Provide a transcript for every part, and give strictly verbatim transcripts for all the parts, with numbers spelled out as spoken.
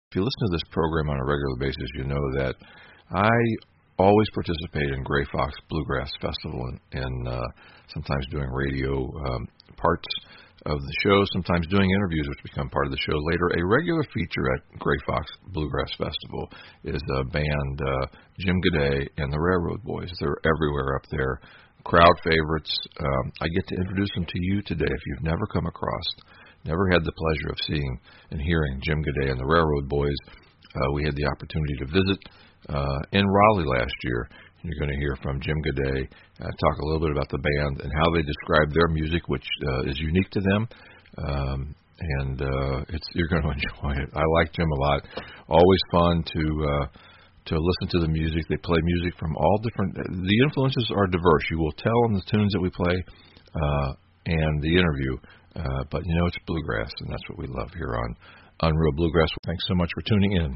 If you listen to this program on a regular basis, you know that I always participate in Gray Fox Bluegrass Festival and, and uh, sometimes doing radio um, parts of the show, sometimes doing interviews which become part of the show later. A regular feature at Gray Fox Bluegrass Festival is a band, uh, Jim Gaudet and the Railroad Boys. They're everywhere up there. Crowd favorites. Um, I get to introduce them to you today if you've never come across, never had the pleasure of seeing and hearing Jim Gaudet and the Railroad Boys. Uh, we had the opportunity to visit uh, in Raleigh last year. You're going to hear from Jim Gaudet uh, talk a little bit about the band and how they describe their music, which uh, is unique to them. Um, and uh, it's you're going to enjoy it. I like Jim a lot. Always fun to uh, to listen to the music. They play music from all different. The influences are diverse. You will tell in the tunes that we play uh, and the interview. Uh, but, you know, it's bluegrass, and that's what we love here on Unreal Bluegrass. Thanks so much for tuning in.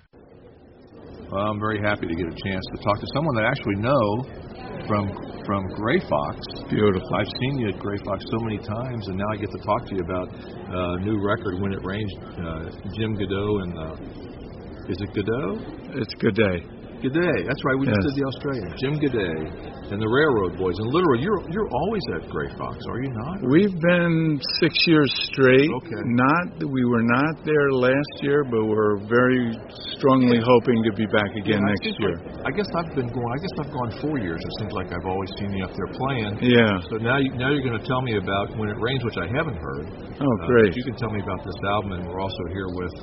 Well, I'm very happy to get a chance to talk to someone that I actually know from from Gray Fox. Beautiful. I've seen you at Gray Fox so many times, and now I get to talk to you about a uh, new record, When It Rains, uh, Jim Gaudet and, uh, is it Gaudet? It's Gaudet. Gaudet, that's right, we yes. just did the Australian. Jim Gaudet and the Railroad Boys. And literally, you're you're always at Gray Fox, are you not? We've been six years straight. Okay. Not we were not there last year, but we're very strongly hoping to be back again yeah, next year. Like, I guess I've been going. I guess I've gone four years. It seems like I've always seen you up there playing. Yeah. So now you now you're going to tell me about When It Rains, which I haven't heard. Oh, great. Uh, you can tell me about this album, and we're also here with.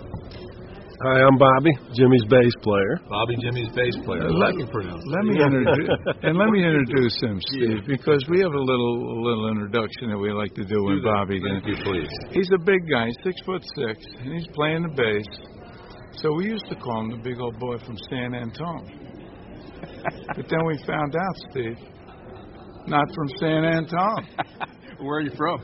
Hi, I'm Bobby, Jimmy's bass player. Bobby, Jimmy's bass player. Uh, let, let me introduce and let me introduce him, Steve, because we have a little a little introduction that we like to do when Bobby. Thank you, please. He's a big guy, six foot six, and he's playing the bass. So we used to call him the big old boy from San Antone. But then we found out, Steve, not from San Antone. Where are you from?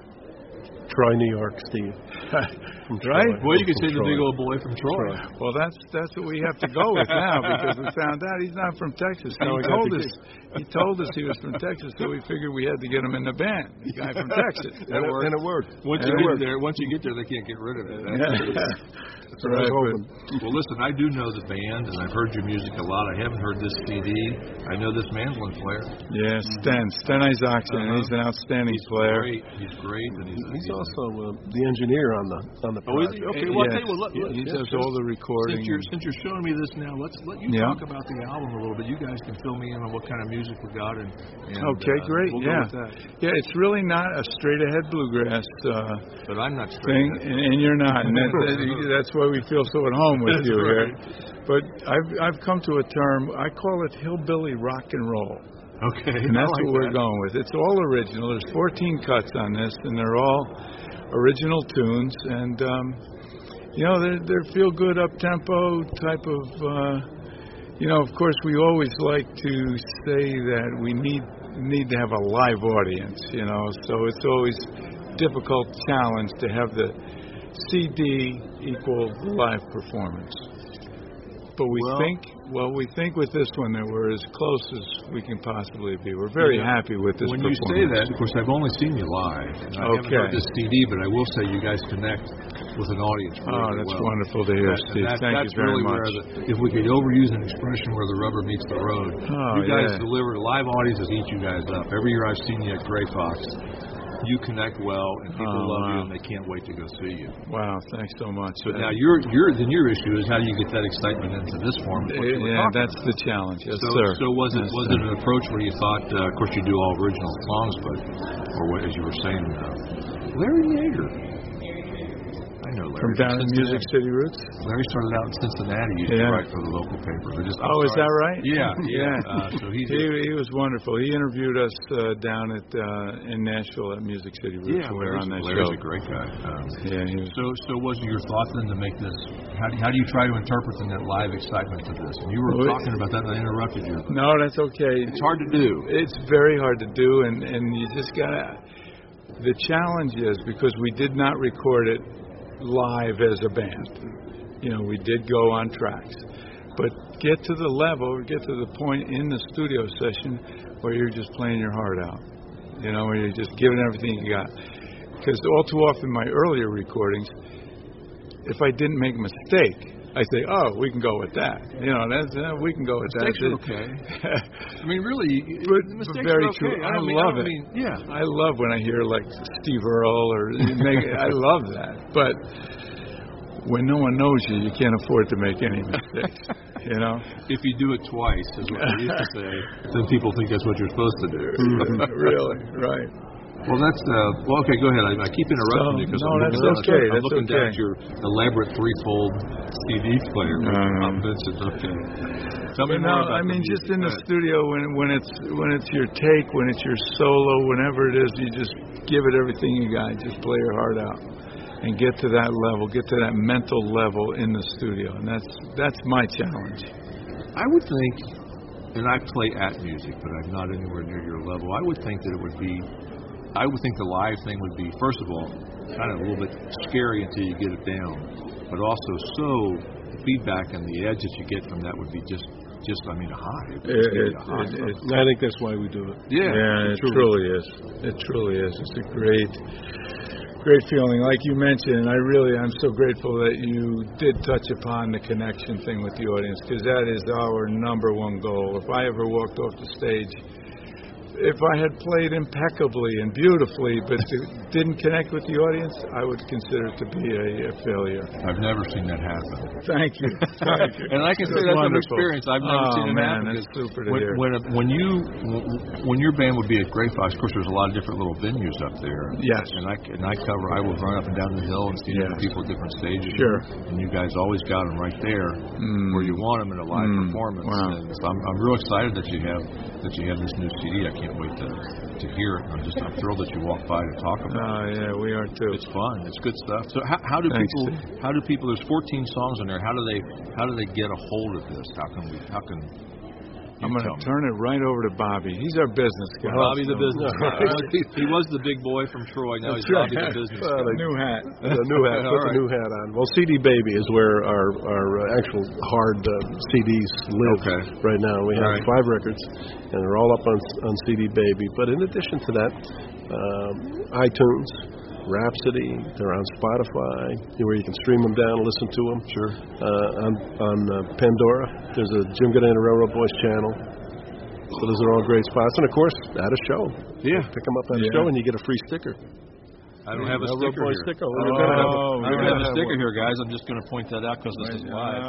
Troy, New York, Steve. Right? Well, you could say the big old boy from Troy. Troy. Well, that's that's what we have to go with now because we found out he's not from Texas. He no, told us he told us he was from Texas, so we figured we had to get him in the band. The guy from Texas. and, it, and it worked. Once and you get worked. there, once you get there, they can't get rid of it. That's right. Well, listen, I do know the band, and I've heard your music a lot. I haven't heard this C D. I know this mandolin player. Yeah, Sten. Sten Isaacson. Uh-huh. He's an outstanding he's player. Great. He's great. And he's, he's, he's also uh, the engineer on the on the project. Oh, is he? Okay, well, yes. I'll tell you what, let, yes. let, he yes, does yes. all the recording. Since you're, since you're showing me this now, let's let you yeah. talk about the album a little bit. You guys can fill me in on what kind of music we got. And, and okay, uh, great. We'll yeah. Yeah, it's really not a straight-ahead bluegrass uh, but I'm not thing, and, and you're not. And that, that, that's why we feel so at home with you right. here. But I've I've come to a term, I call it hillbilly rock and roll. Okay. And that's like what we're that. going with. It's all original. There's fourteen cuts on this, and they're all original tunes. And, um, you know, they're, they're feel-good, up-tempo type of, uh, you know, of course, we always like to say that we need need to have a live audience, you know. So it's always a difficult challenge to have the C D equal live performance. But we well, think, well, we think with this one that we're as close as we can possibly be. We're very yeah. happy with this when performance. When you say that, of course, I've only seen you live. And I okay. haven't heard this C D, but I will say you guys connect with an audience. Oh, that's well. wonderful to hear, that, Steve. That, Thank that's you very really much. Where the, if we could overuse an expression where the rubber meets the road, oh, you guys yeah. deliver. Live audiences eat you guys up. Every year I've seen you at Gray Fox. You connect well, and people oh, love wow. you, and they can't wait to go see you. Wow, thanks so much. But now, your your then your issue is how do you get that excitement into this form? Yeah, that's about. the challenge. Yes, so, sir. So was it yes, was sir. it an approach where you thought, uh, of course, you do all original songs, but or what, as you were saying, uh, Larry Yeager. I know Larry. From down in Music City Roots? Larry started out in Cincinnati. He used yeah. to write for the local paper. Just, oh, is that right? Yeah, yeah. yeah. Uh, so he, he he was wonderful. He interviewed us uh, down at uh, in Nashville at Music City Roots. Yeah, we were on that Larry's show. a great guy. Um, yeah. He was. So so was it your thought then to make this? How do, how do you try to interpret that live excitement to this? And you were well, talking about that, and I interrupted you. No, that's okay. It's hard to do. It's very hard to do, and and you just gotta. The challenge is because we did not record it live as a band. You know, we did go on tracks. But get to the level, get to the point in the studio session where you're just playing your heart out. You know, where you're just giving everything you got. Because all too often my earlier recordings, if I didn't make a mistake, I say, oh, we can go with that. You know, that's uh, we can go with mistakes that. Mistakes are okay. I mean, really, but, mistakes but very are okay. true. I, I mean, love I it. Mean, yeah, I love when I hear like Steve Earle or make, I love that. But when no one knows you, you can't afford to make any mistakes. You know, if you do it twice, is what they used to say, then people think that's what you're supposed to do. Really, right. Well, that's uh, well. Okay, go ahead. I, I keep interrupting so, you because no, I'm that's looking, okay. down, I'm that's looking okay. down at your elaborate threefold C D player. Uh, I'm Vincent. Okay. Tell me no, more about I mean, the just in the studio when when it's when it's your take, when it's your solo, whenever it is, you just give it everything you got. Just play your heart out and get to that level, get to that mental level in the studio, and that's that's my challenge. I would think, and I play at music, but I'm not anywhere near your level. I would think that it would be. I would think the live thing would be, first of all, kind of a little bit scary until you get it down, but also so the feedback and the edge that you get from that would be just, just I mean, a high. It, it, it, a high. It, it, I think that's why we do it. Yeah, yeah, it, it truly is. It truly is. It's a great, great feeling. Like you mentioned, I really, I'm so grateful that you did touch upon the connection thing with the audience, because that is our number one goal. If I ever walked off the stage, if I had played impeccably and beautifully, but didn't connect with the audience, I would consider it to be a, a failure. I've never seen that happen. Thank you. Thank you. And I can say that's from experience. I've never oh, seen it man, happen. That's super to when, hear. When, when you when your band would be at Grey Fox, of course, there's a lot of different little venues up there. Yes. And I and I cover. I would run up and down the hill and see yes. different people at different stages. Sure. And you guys always got them right there mm. where you want them in a live mm. performance. Wow. And so I'm I'm real excited that you have that you have this new C D. I can't wait to. to hear it. I'm just I'm thrilled that you walked by to talk about oh, it. Oh yeah, we are too. It's fun. It's good stuff. So how, how do Thanks, people Steve. how do people there's fourteen songs on there. How do they how do they get a hold of this? How can we how can you I'm going to me? turn it right over to Bobby. He's our business guy. Well, Bobby the business guy. he, he was the big boy from Troy. Now he's Bobby the business guy. Uh, new hat. The new hat. Put right. the new hat on. Well, C D Baby is where our our uh, actual hard uh, C Ds live okay. right now. We have right. five records, and they're all up on on C D Baby. But in addition to that, um, iTunes, Rhapsody, they're on Spotify, where you can stream them down and listen to them. Sure. Uh, on on uh, Pandora, there's a Jim Goodine and the Railroad Boys channel. So those are all great spots. And, of course, at a show. Yeah. Pick them up at yeah. a show and you get a free sticker. I don't have a Railroad sticker Boys here. sticker. Oh, We're gonna have a, I don't have a sticker one. here, guys. I'm just going to point that out because this is live.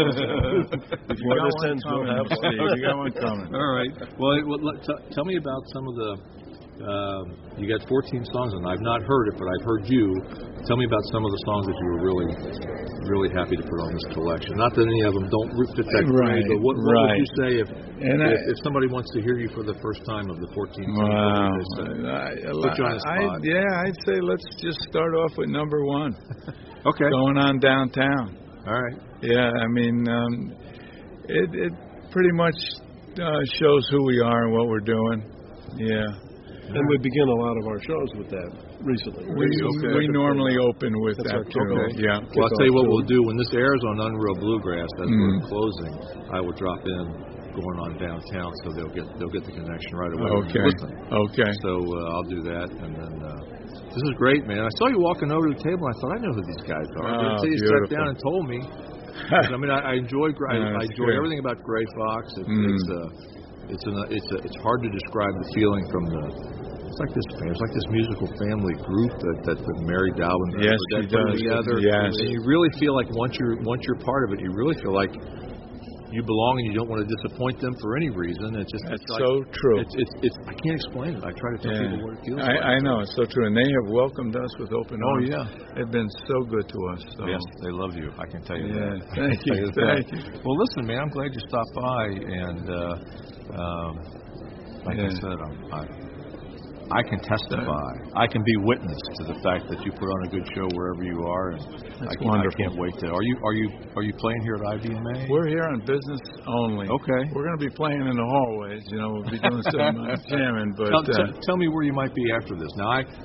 Before this ends, we'll have one. You got one coming. All right. Well, well let, t- tell me about some of the. Um, you got fourteen songs, and I've not heard it, but I've heard you. Tell me about some of the songs that you were really, really happy to put on this collection. Not that any of them don't fit that right, grade, but what, what right. would you say if, and if, I, if somebody wants to hear you for the first time of the fourteen songs? Wow. What would they say? I, Put you on the I, spot. yeah, I'd say let's just start off with number one. Okay. Going on downtown. All right. Yeah, I mean, um, it, it pretty much uh, shows who we are and what we're doing. Yeah. And we begin a lot of our shows with that recently. We, okay. we normally open with That's that our tune. okay. Yeah. Well, I'll tell you what we'll do. When this airs on Unreal Bluegrass, as Mm. we're closing, I will drop in going on downtown, so they'll get they'll get the connection right away. when Okay. you listen. Okay. So uh, I'll do that, and then uh, this is great, man. I saw you walking over to the table. I thought I know who these guys are. Oh, Until you beautiful. sat down and told me. I mean, I, I enjoy I, Yeah, I that's enjoy good. everything about Grey Fox. It's Mm. it's uh, it's, an, it's, a, it's hard to describe the feeling from the. It's like this. It's like this musical family group that that, that Mary Dalvin Yes, that she put does. together. Yes. And you really feel like once you're once you're part of it, you really feel like you belong and you don't want to disappoint them for any reason. It's just That's it's like, so true. It's, it's it's I can't explain it. I try to tell Yeah. people what it feels I, like. I know, it's so true. And they have welcomed us with open Oh arms. yeah. They've been so good to us. So. Yes, they love you. I can tell you Yeah. that. Thank I you. can tell Thank you. Well, listen, man. I'm glad you stopped by, and uh, um, like I Yeah. said, I'm, I I can testify. I can be witness to the fact that you put on a good show wherever you are, and That's I, can, wonderful. I can't wait to. Are you are you are you playing here at I B M A? We're here on business only. Okay. We're going to be playing in the hallways. You know, we'll be doing some uh, jamming. But Tell, uh, t- tell me where you might be after this. Now, I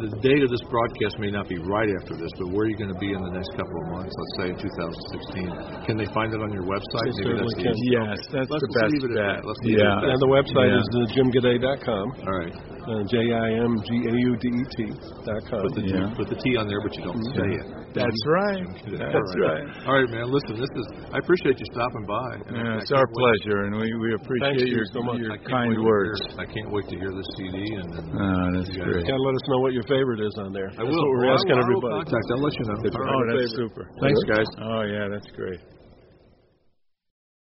the date of this broadcast may not be right after this, but where are you going to be in the next couple of months? Let's say in two thousand sixteen. Can they find it on your website? They Maybe that's certainly the can. Yes, that's Let's the best leave it at bet. that. Let's leave it Yeah. at that. And the website Yeah. is uh, jim gaudet dot com. All right. Uh, J I M G A U D E T dot com. Put the, Yeah. put the T on there, but you don't say it. That's right. That's right. All right, man. Listen, this is. I appreciate you stopping by. And I- Yeah, I it's can't our wait- pleasure, and we, we Thanks appreciate to you your, so much. your I can't kind wait to words. hear- I can't wait to hear this C D. And then Oh, that's you guys- great. Gotta let us know what your favorite is on there. I That's will. what we're Well, asking I will everybody. contact. I'll let you know. If All you right. Oh, that's favorite. super. Thanks, guys. Oh, yeah, that's great.